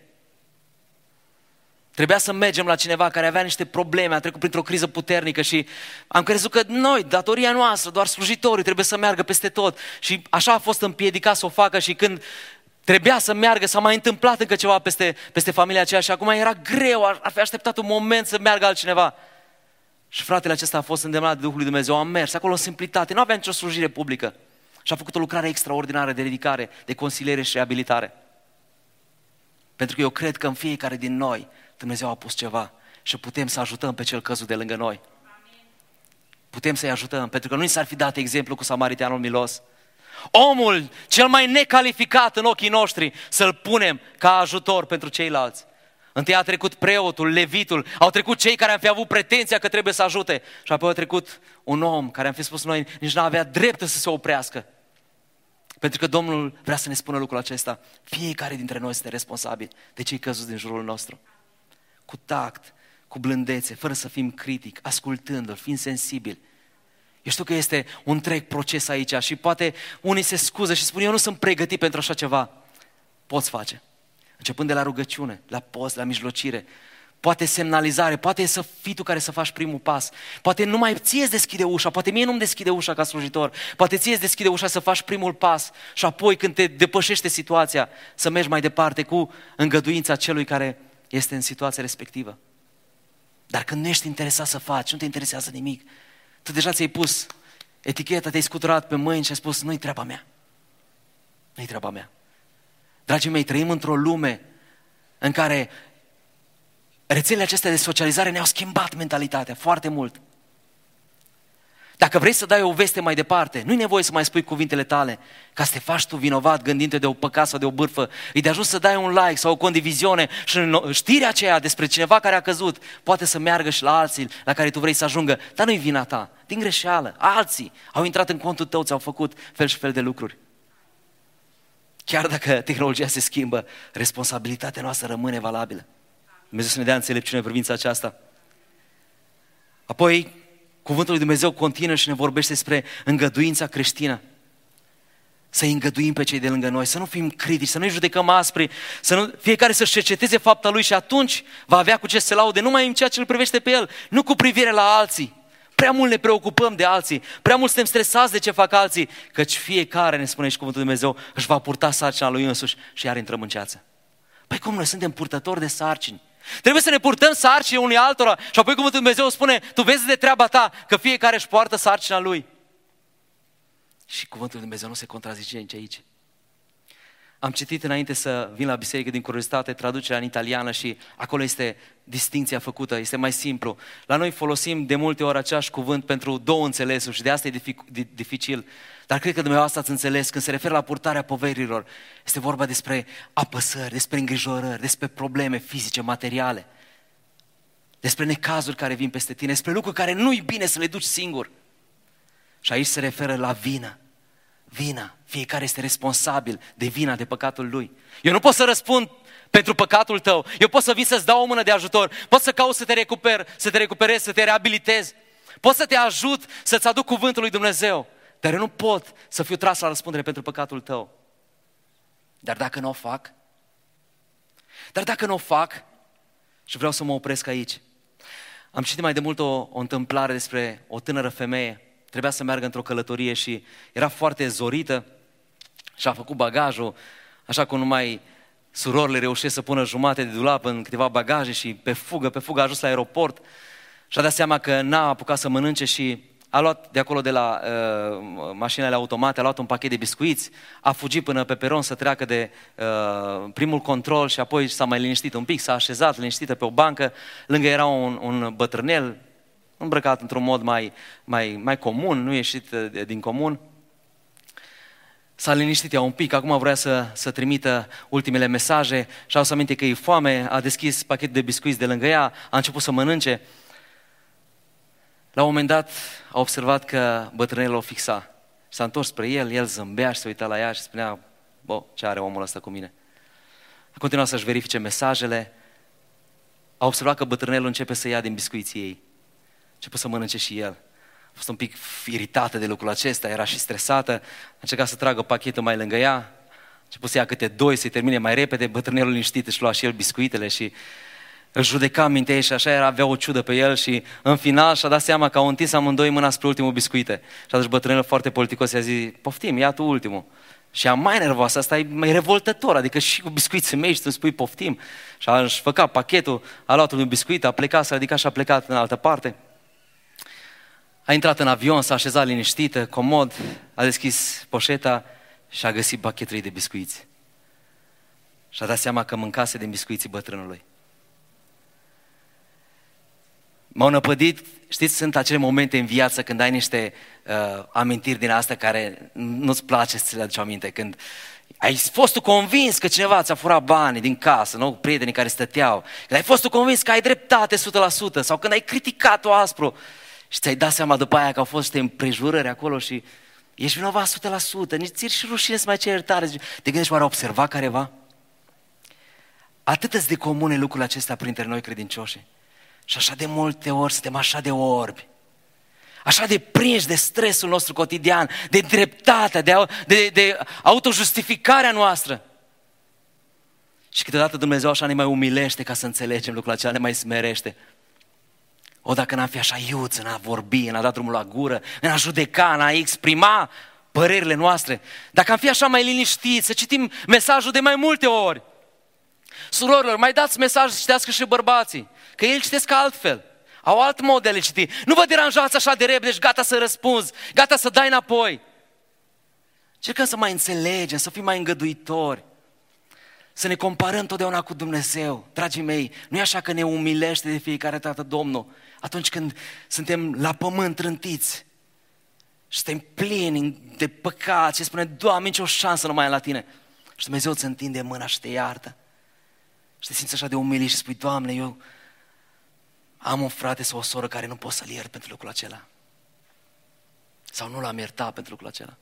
[SPEAKER 1] Trebuia să mergem la cineva care avea niște probleme, a trecut printr-o criză puternică și am crezut că noi, datoria noastră, doar slujitorii, trebuie să meargă peste tot. Și așa a fost împiedicat să o facă și când trebuia să meargă, s-a mai întâmplat încă ceva peste, peste familia aceea și acum era greu, ar fi așteptat un moment să meargă altcineva. Și fratele acesta a fost îndemnat de Duhul lui Dumnezeu, a mers acolo în simplitate, nu avea nicio slujire publică și a făcut o lucrare extraordinară de ridicare, de consiliere și reabilitare. Pentru că eu cred că în fiecare din noi Dumnezeu a pus ceva și putem să ajutăm pe cel căzut de lângă noi. Amin. Putem să-i ajutăm, pentru că nu ni s-ar fi dat exemplu cu samariteanul milos. Omul cel mai necalificat în ochii noștri să-l punem ca ajutor pentru ceilalți. Întâi a trecut preotul, levitul, au trecut cei care am fi avut pretenția că trebuie să ajute și apoi a trecut un om care am fi spus noi nici nu avea dreptul să se oprească. Pentru că Domnul vrea să ne spună lucrul acesta. Fiecare dintre noi este responsabil de cei căzuți din jurul nostru. Cu tact, cu blândețe, fără să fim critic, ascultându-l, fiind sensibili. Eu știu că este un întreg proces aici și poate unii se scuză și spun eu nu sunt pregătit pentru așa ceva. Poți face. Începând de la rugăciune, la post, la mijlocire, poate semnalizare, poate să fii tu care să faci primul pas. Poate numai ție îți deschide ușa, poate mie nu-mi deschide ușa ca slujitor, poate ție îți deschide ușa să faci primul pas și apoi când te depășește situația să mergi mai departe cu îngăduința celui care este în situația respectivă. Dar când nu ești interesat să faci, nu te interesează nimic, tu deja ți-ai pus eticheta, te-ai scuturat pe mâini și ai spus nu-i treaba mea, nu-i treaba mea. Dragii mei, trăim într-o lume în care rețelele acestea de socializare ne-au schimbat mentalitatea foarte mult. Dacă vrei să dai o veste mai departe, nu-i nevoie să mai spui cuvintele tale ca să te faci tu vinovat gândindu-te de o păcat sau de o bârfă. E de ajuns să dai un like sau o condiviziune și știrea aceea despre cineva care a căzut poate să meargă și la alții la care tu vrei să ajungă. Dar nu-i vina ta, din greșeală. Alții au intrat în contul tău, ți-au făcut fel și fel de lucruri. Chiar dacă tehnologia se schimbă, responsabilitatea noastră rămâne valabilă. Dumnezeu să ne dea înțelepciune în privința aceasta. Apoi, cuvântul lui Dumnezeu continuă și ne vorbește despre îngăduința creștină. să-i îngăduim pe cei de lângă noi, să nu fim critici, să nu-i judecăm aspri, să nu, fiecare să-și cerceteze fapta lui și atunci va avea cu ce să se laude, numai în ceea ce îl privește pe el, nu cu privire la alții. Prea mult ne preocupăm de alții, prea mult suntem stresați de ce fac alții, căci fiecare, ne spune și cuvântul Dumnezeu, își va purta sarcina lui însuși și iar intrăm în ceață. Păi cum noi suntem purtători de sarcini? Trebuie să ne purtăm sarcini unii altora și apoi cuvântul Dumnezeu spune, tu vezi de treaba ta că fiecare își poartă sarcina lui. Și cuvântul Dumnezeu nu se contrazice nici aici. Am citit înainte să vin la biserică din curiozitate traducerea în italiană și acolo este distinția făcută, este mai simplu. La noi folosim de multe ori același cuvânt pentru două înțelesuri și de asta e dificil. Dar cred că dumneavoastră ați înțeles, când se referă la purtarea poverilor, este vorba despre apăsări, despre îngrijorări, despre probleme fizice, materiale, despre necazuri care vin peste tine, despre lucruri care nu-i bine să le duci singur. Și aici se referă la vină. Vina. Fiecare este responsabil de vina, de păcatul lui. Eu nu pot să răspund pentru păcatul tău. Eu pot să vin să-ți dau o mână de ajutor. Pot să caut să te recuper, să te recuperezi, să te reabilitezi. Pot să te ajut să-ți aduc cuvântul lui Dumnezeu. Dar eu nu pot să fiu tras la răspundere pentru păcatul tău. Dar dacă nu o fac, dar dacă nu o fac, și vreau să mă opresc aici. Am citit mai de mult o, o întâmplare despre o tânără femeie. Trebuia să meargă într-o călătorie și era foarte zorită și a făcut bagajul, așa cum numai surorile reușesc să pună jumate de dulap în câteva bagaje și pe fugă, pe fugă a ajuns la aeroport și a dat seama că n-a apucat să mănânce și a luat de acolo de la uh, mașinile automate, a luat un pachet de biscuiți, a fugit până pe peron să treacă de uh, primul control și apoi s-a mai liniștit un pic, s-a așezat liniștită pe o bancă, lângă era un, un bătrânel, îmbrăcat într-un mod mai, mai, mai comun, nu ieșit din comun. S-a liniștit ea un pic, acum vrea să, să trimită ultimele mesaje și au să aminte că e foame, a deschis pachetul de biscuiți de lângă ea, a început să mănânce. La un moment dat a observat că bătrânelul o fixa. S-a întors spre el, el zâmbea și se uita la ea și spunea, bă, ce are omul ăsta cu mine? A continuat să-și verifice mesajele, a observat că bătrânelul începe să ia din biscuiții ei. A început să mănânce și el. A fost un pic iritată de lucrul acesta, era și stresată, a încercat să tragă pachetul mai lângă ea, a început să ia câte doi, să-i termine mai repede, bătrânelul liniștit își lua și el biscuitele și îl judeca în mintea ei și așa era, avea o ciudă pe el și în final și-a dat seama că au întins amândoi mâna spre ultimul biscuite. Și atunci bătrânelul foarte politicos i-a zis, poftim, ia tu ultimul. Și ea mai nervoasă, asta e mai revoltător, adică și cu biscuiții mei și tu îmi spui poftim. Și a-și făcut pachetul, a luat un biscuit, a plecat, s-a ridicat și a plecat în altă parte. A intrat în avion, s-a așezat liniștită, comod, a deschis poșeta și a găsit pachetul de biscuiți. Și a dat seama că mâncase din biscuiții bătrânului. M-au năpădit, știți, sunt acele momente în viață când ai niște uh, amintiri din astea care nu-ți place să ți le aduci aminte, când ai fost tu convins că cineva ți-a furat banii din casă, nu? Prietenii care stăteau, când ai fost tu convins că ai dreptate o sută la sută sau când ai criticat-o aspru și ți-ai dat seama după aia că au fost niște împrejurări acolo și ești vinovat o sută la sută, nici ți-e și rușine să mai ceri iertare. Te gândești, oare a observat careva? Atât de comune lucrurile acestea printre noi credincioși. Și așa de multe ori suntem așa de orbi, așa de prinși de stresul nostru cotidian, de dreptatea, de, de, de autojustificarea noastră. Și câteodată Dumnezeu așa ne mai umilește ca să înțelegem lucrul acela, ne mai smerește. O, dacă n-am fi așa iuț în a vorbi, în a da drumul la gură, în a judeca, în a exprima părerile noastre, dacă am fi așa mai liniștiți, să citim mesajul de mai multe ori. Surorilor, mai dați mesaj să citească și bărbații, că ei citesc altfel, au alt mod de a le citi. Nu vă deranjați așa de repede și gata să răspunzi, gata să dai înapoi. Încercăm să mai înțelegem, să fim mai îngăduitori, să ne comparăm totdeauna cu Dumnezeu. Dragii mei, nu e așa că ne umilește de fiecare dată Domnul atunci când suntem la pământ trântiți și suntem plini de păcat și spune, Doamne, nicio șansă nu mai am la Tine. Și Dumnezeu îți întinde mâna și te iartă. Și te simți așa de umilit și spui, Doamne, eu am un frate sau o soră care nu pot să-l iert pentru lucrul acela. Sau nu l-am iertat pentru lucrul acela.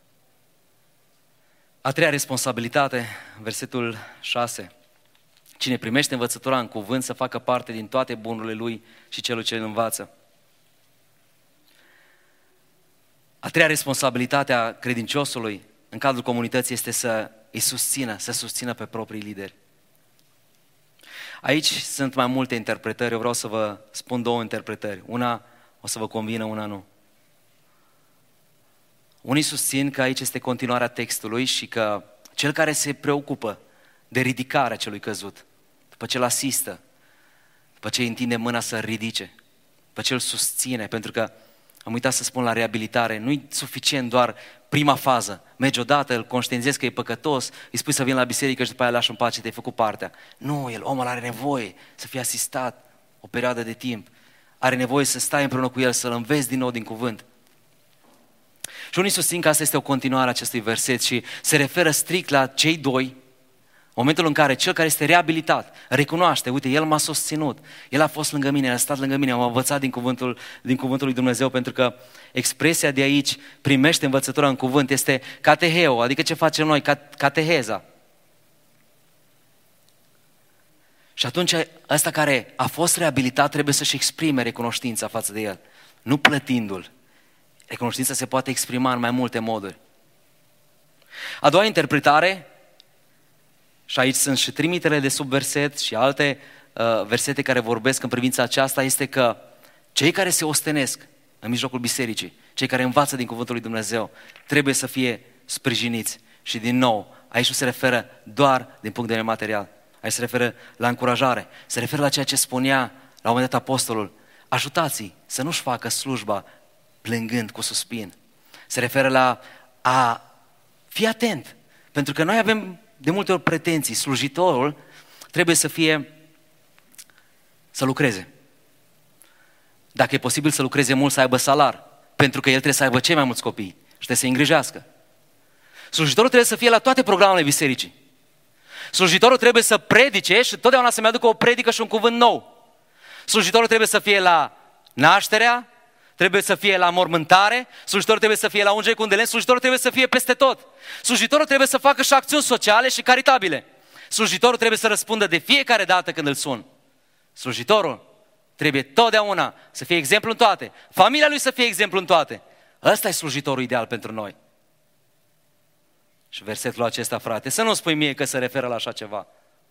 [SPEAKER 1] A treia responsabilitate, versetul șase. Cine primește învățătura în cuvânt să facă parte din toate bunurile lui și celui ce îl învață. A treia responsabilitate a credinciosului în cadrul comunității este să îi susțină, să susțină pe proprii lideri. Aici sunt mai multe interpretări, eu vreau să vă spun două interpretări. Una o să vă convină, una nu. Unii susțin că aici este continuarea textului și că cel care se preocupă de ridicarea celui căzut, după ce îl asistă, după ce îi întinde mâna să-l ridice, după ce îl susține, pentru că am uitat să spun la reabilitare, nu-i suficient doar prima fază. Mergi odată, îl conștientizezi că e păcătos, îi spui să vină la biserică și după aia lași în pace, te-ai făcut partea. Nu, el, omul are nevoie să fie asistat o perioadă de timp. Are nevoie să stai împreună cu el, să-l înveți din nou din cuvânt. Și unii susțin că asta este o continuare a acestui verset și se referă strict la cei doi, momentul în care cel care este reabilitat recunoaște, uite, el m-a susținut, el a fost lângă mine, el a stat lângă mine, am învățat din cuvântul, din cuvântul lui Dumnezeu, pentru că expresia de aici, primește învățătura în cuvânt, este cateheo, adică ce facem noi, cateheza. Și atunci ăsta care a fost reabilitat trebuie să-și exprime recunoștința față de el, nu plătindu-l. Recunoștința se poate exprima în mai multe moduri. A doua interpretare, și aici sunt și trimitele de sub verset și alte uh, versete care vorbesc în privința aceasta, este că cei care se ostenesc în mijlocul bisericii, cei care învață din cuvântul lui Dumnezeu, trebuie să fie sprijiniți. Și din nou, aici nu se referă doar din punct de vedere material, aici se referă la încurajare, se referă la ceea ce spunea la un moment dat apostolul, ajutați-i să nu-și facă slujba plângând cu suspin. Se referă la a fi atent, pentru că noi avem de multe ori pretenții. Slujitorul trebuie să fie, să lucreze. Dacă e posibil să lucreze mult, să aibă salar, pentru că el trebuie să aibă cei mai mulți copii și trebuie să îi îngrijească. Slujitorul trebuie să fie la toate programele bisericii. Slujitorul trebuie să predice și totdeauna să-mi aducă o predică și un cuvânt nou. Slujitorul trebuie să fie la nașterea, trebuie să fie la mormântare, slujitorul trebuie să fie la ungere cu un de lemn, slujitorul trebuie să fie peste tot. Slujitorul trebuie să facă și acțiuni sociale și caritabile. Slujitorul trebuie să răspundă de fiecare dată când îl sun. Slujitorul trebuie totdeauna să fie exemplu în toate. Familia lui să fie exemplu în toate. Ăsta e slujitorul ideal pentru noi. Și versetul acesta, frate, să nu spui mie că se referă la așa ceva.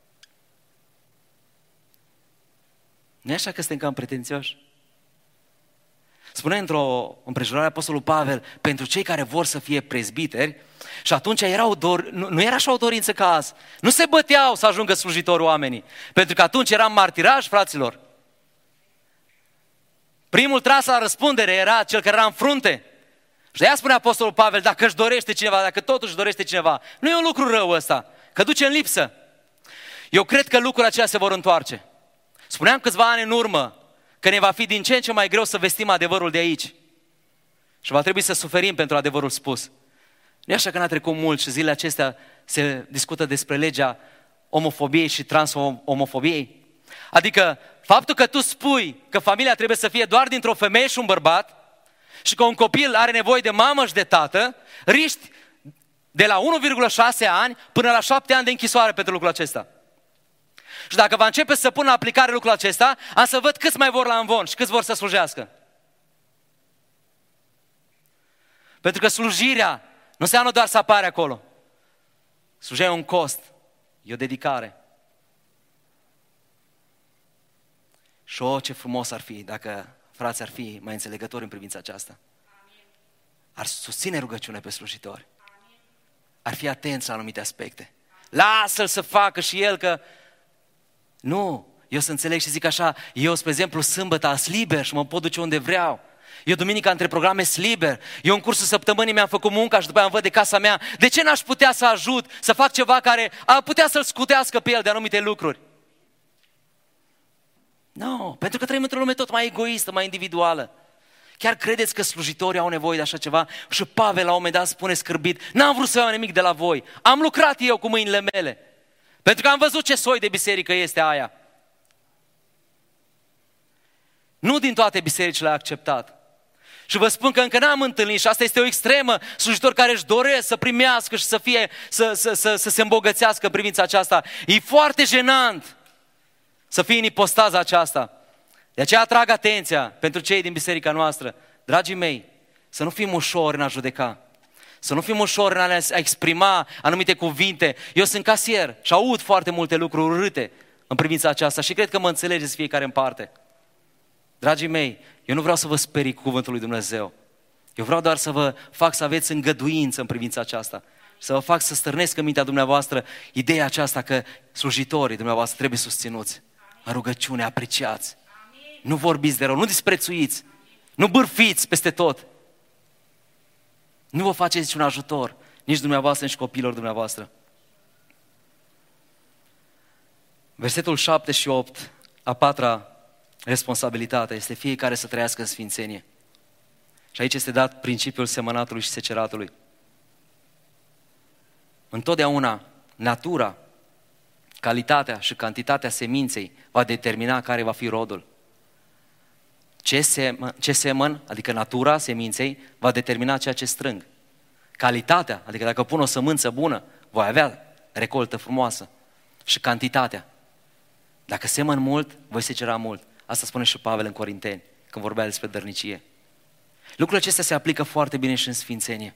[SPEAKER 1] Nu e așa că suntem cam pretențioși? Spune într-o împrejurare apostolul Pavel, pentru cei care vor să fie prezbiteri, și atunci era o dor, nu, nu era așa o dorință ca azi. Nu se băteau să ajungă slujitori oamenii, pentru că atunci era martiraj, fraților. Primul tras la răspundere era cel care era în frunte. Și de-aia spune apostolul Pavel, dacă își dorește cineva, dacă totuși dorește cineva, nu e un lucru rău ăsta, că duce în lipsă. Eu cred că lucrurile acelea se vor întoarce. Spuneam câțiva ani în urmă că ne va fi din ce în ce mai greu să vestim adevărul de aici. Și va trebui să suferim pentru adevărul spus. Nu e așa că n-a trecut mult și zilele acestea se discută despre legea omofobiei și transomofobiei. Adică faptul că tu spui că familia trebuie să fie doar dintr-o femeie și un bărbat și că un copil are nevoie de mamă și de tată, riști de la unu virgulă șase ani până la șapte ani de închisoare pentru lucrul acesta. Și dacă va începe să pună în aplicare lucrul acesta, am să văd câți mai vor la învon și câți vor să slujească. Pentru că slujirea nu înseamnă doar să apare acolo. Slujirea e un cost, e o dedicare. Și o, ce frumos ar fi dacă frații ar fi mai înțelegători în privința aceasta. Ar susține rugăciune pe slujitori. Ar fi atenți la anumite aspecte. Lasă-l să facă și el că... Nu, eu să înțeleg și zic așa, eu, spre exemplu, sâmbătă sunt liber și mă pot duce unde vreau. Eu duminica între programe sunt liber. Eu în cursul săptămânii mi-am făcut munca și după aia îmi văd de casa mea. De ce n-aș putea să ajut, să fac ceva care ar putea să-l scutească pe el de anumite lucruri? Nu, no, pentru că trăim într-o lume tot mai egoistă, mai individuală. Chiar credeți că slujitorii au nevoie de așa ceva? Și Pavel la un moment dat spune scârbit, n-am vrut să iau nimic de la voi. Am lucrat eu cu mâinile mele. Pentru că am văzut ce soi de biserică este aia. Nu din toate bisericile a acceptat. Și vă spun că încă n-am întâlnit, și asta este o extremă, slujitori care își doresc să primească și să, fie, să, să, să, să se îmbogățească în privința aceasta. E foarte jenant să fie în ipostaza aceasta. De aceea atrag atenția pentru cei din biserica noastră. Dragii mei, să nu fim ușori în a judeca. Să nu fim ușor în a ne exprima anumite cuvinte. Eu sunt casier și aud foarte multe lucruri urâte în privința aceasta și cred că mă înțelegeți fiecare în parte. Dragii mei, eu nu vreau să vă sperii cu cuvântul lui Dumnezeu. Eu vreau doar să vă fac să aveți îngăduință în privința aceasta. Să vă fac să stârnesc în mintea dumneavoastră ideea aceasta că slujitorii dumneavoastră trebuie susținuți. În rugăciune, apreciați. Nu vorbiți de rău, nu disprețuiți. Nu bârfiți peste tot. Nu vă faceți niciun ajutor, nici dumneavoastră, nici copiilor dumneavoastră. Versetul șapte și opt, a patra responsabilitate, este fiecare să trăiască în sfințenie. Și aici este dat principiul semănatului și seceratului. Întotdeauna, natura, calitatea și cantitatea seminței va determina care va fi rodul. Ce, sem- ce semăn, adică natura seminței, va determina ceea ce strâng. Calitatea, adică dacă pun o sămânță bună, voi avea recoltă frumoasă. Și cantitatea. Dacă semăn mult, voi secera mult. Asta spune și Pavel în Corinteni, când vorbea despre dărnicie. Lucrurile acestea se aplică foarte bine și în sfințenie.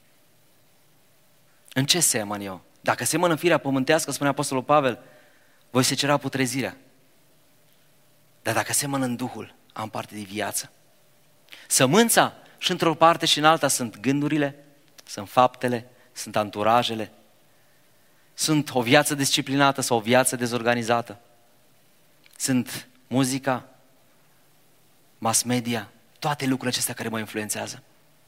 [SPEAKER 1] În ce semăn eu? Dacă semăn în firea pământească, spune Apostolul Pavel, voi secera putrezirea. Dar dacă semăn în Duhul, am parte de viață. Sămânța și într-o parte și în alta sunt gândurile, sunt faptele, sunt anturajele, sunt o viață disciplinată sau o viață dezorganizată. Sunt muzica, mass media, toate lucrurile acestea care mă influențează.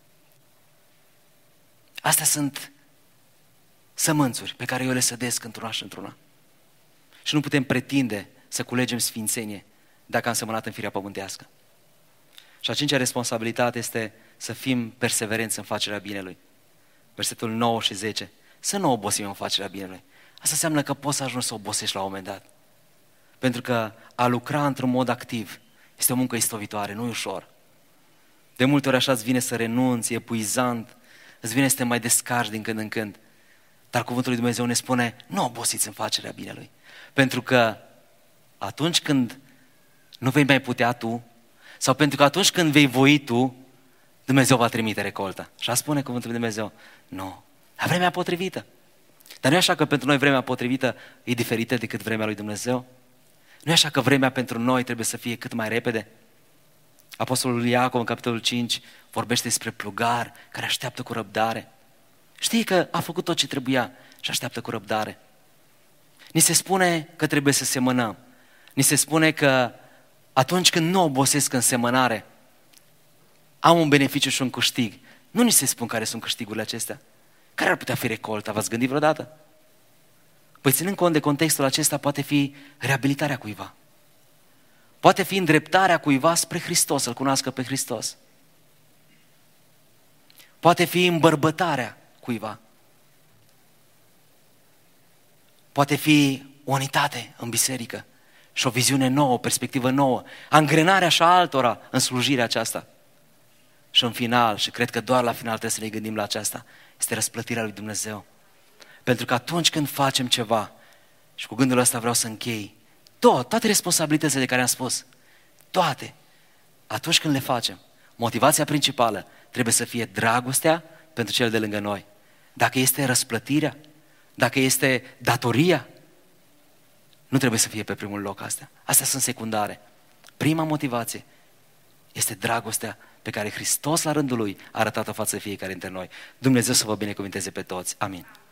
[SPEAKER 1] Astea sunt sămânțuri pe care eu le sădesc într-una și într-una. Și nu putem pretinde să culegem sfințenie dacă am semănat în firea pământească. Și a cincea responsabilitate este să fim perseverenți în facerea binelui. Versetul nouă și zece. Să nu obosim în facerea binelui. Asta înseamnă că poți să ajungi să obosești la un moment dat. Pentru că a lucra într-un mod activ este o muncă istovitoare, nu e ușor. De multe ori așa îți vine să renunți, e epuizant, îți vine să te mai descarci din când în când. Dar cuvântul lui Dumnezeu ne spune, nu obosiți în facerea binelui. Pentru că atunci când nu vei mai putea tu, sau pentru că atunci când vei voi tu, Dumnezeu va trimite recolta. Și a spune cuvântul lui Dumnezeu, nu, la vremea potrivită. Dar nu e așa că pentru noi vremea potrivită e diferită decât vremea lui Dumnezeu? Nu e așa că vremea pentru noi trebuie să fie cât mai repede? Apostolul Iacov în capitolul cinci vorbește despre plugar care așteaptă cu răbdare. Știi că a făcut tot ce trebuia și așteaptă cu răbdare. Ni se spune că trebuie să semănăm. Ni se spune că atunci când nu obosesc în semănare, am un beneficiu și un câștig. Nu ni se spun care sunt câștigurile acestea. Care ar putea fi recolta? V-ați gândit vreodată? Păi ținând cont de contextul acesta, poate fi reabilitarea cuiva. Poate fi îndreptarea cuiva spre Hristos, să-L cunoască pe Hristos. Poate fi îmbărbătarea cuiva. Poate fi o unitate în biserică și o viziune nouă, o perspectivă nouă, angrenarea și a altora în slujirea aceasta. Și în final, și cred că doar la final trebuie să ne gândim la aceasta, este răsplătirea lui Dumnezeu. Pentru că atunci când facem ceva, și cu gândul ăsta vreau să închei, tot, toate responsabilitățile de care am spus, toate, atunci când le facem, motivația principală trebuie să fie dragostea pentru cel de lângă noi. Dacă este răsplătirea, dacă este datoria, nu trebuie să fie pe primul loc astea. Astea sunt secundare. Prima motivație este dragostea pe care Hristos la rândul Lui a arătat-o față de fiecare dintre noi. Dumnezeu să vă binecuvinteze pe toți. Amin.